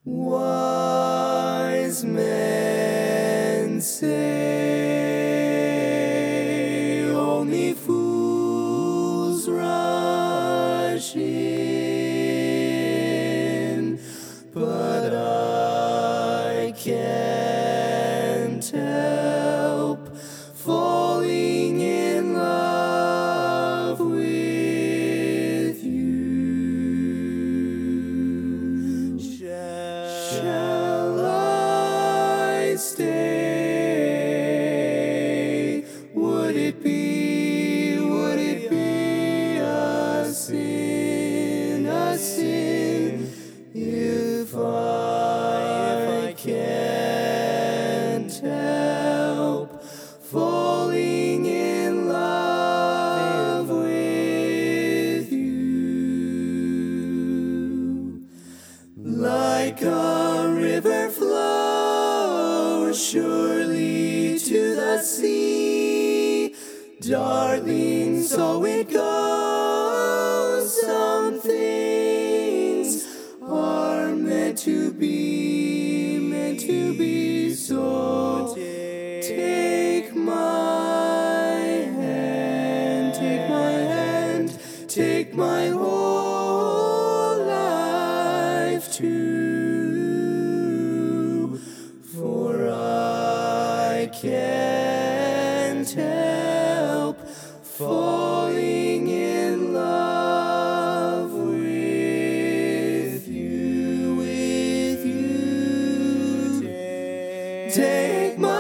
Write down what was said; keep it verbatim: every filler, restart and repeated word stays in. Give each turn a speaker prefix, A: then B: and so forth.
A: Wise men say only fools rush in, but I can't help falling in love with you. Shall I stay? Would it be, would it be a sin, a sin if I, if I can't help falling in love with you? Like a river flows surely to the sea, darling, so it goes. Some things are meant to be, meant to be so. Take my hand, take my hand, take my whole life too, for I can't help falling in love with you, with you. Take my